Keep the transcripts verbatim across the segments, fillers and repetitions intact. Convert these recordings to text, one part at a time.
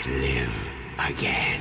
live again.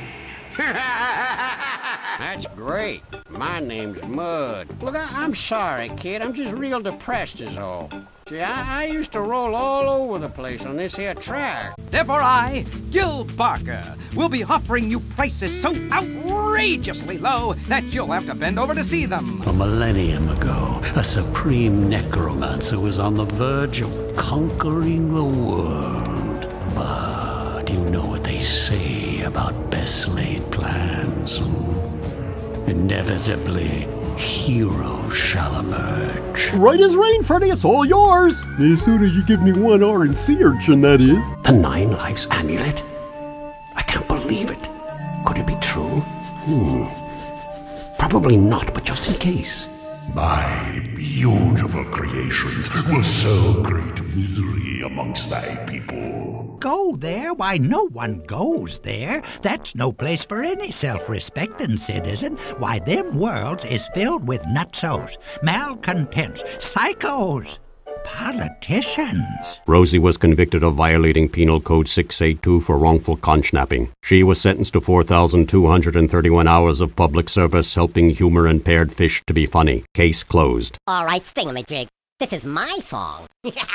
That's great. My name's Mud. Look, I, I'm sorry, kid. I'm just real depressed is all. See, I, I used to roll all over the place on this here track. Therefore I, Gil Barker, will be offering you prices so outrageously low that you'll have to bend over to see them. A millennium ago, a supreme necromancer was on the verge of conquering the world. But you know what they say about best laid plans. Hmm? Inevitably, heroes shall emerge. Right as rain, Freddy, it's all yours. As soon as you give me one R and C urchin, that is. The Nine Lives Amulet? I can't believe it. Could it be true? Hmm. Probably not, but just in case. My beautiful creations will sow great misery amongst thy people. Go there? Why, no one goes there. That's no place for any self-respecting citizen. Why, them worlds is filled with nutsos, malcontents, psychos, politicians. Rosie was convicted of violating Penal Code six eighty-two for wrongful consnapping. She was sentenced to four thousand two hundred thirty-one hours of public service helping humor-impaired fish to be funny. Case closed. All right, thingamajig. This is my song.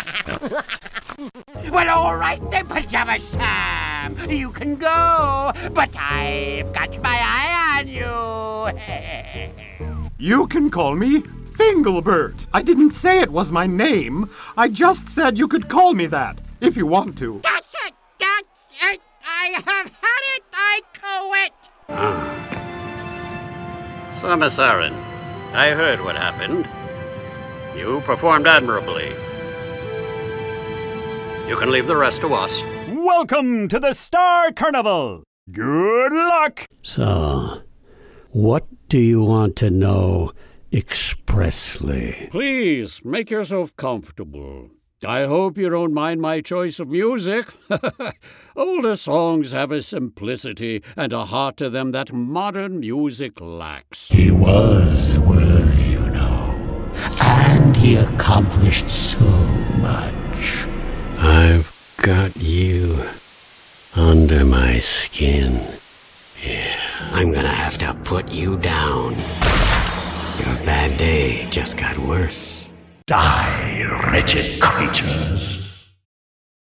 Well, all right then, Pajama Sam. You can go, but I've got my eye on you. You can call me Fingelbert. I didn't say it was my name. I just said you could call me that, if you want to. That's it! That's it! I have had it! I quit! Ah. So, Miss Aaron, I heard what happened. You performed admirably. You can leave the rest to us. Welcome to the Star Carnival. Good luck! So, what do you want to know expressly? Please, make yourself comfortable. I hope you don't mind my choice of music. Older songs have a simplicity and a heart to them that modern music lacks. He was worthy, you know, and he accomplished so much. I've got you under my skin. Yeah, I'm gonna have to put you down. Your bad day just got worse. Die, wretched creatures.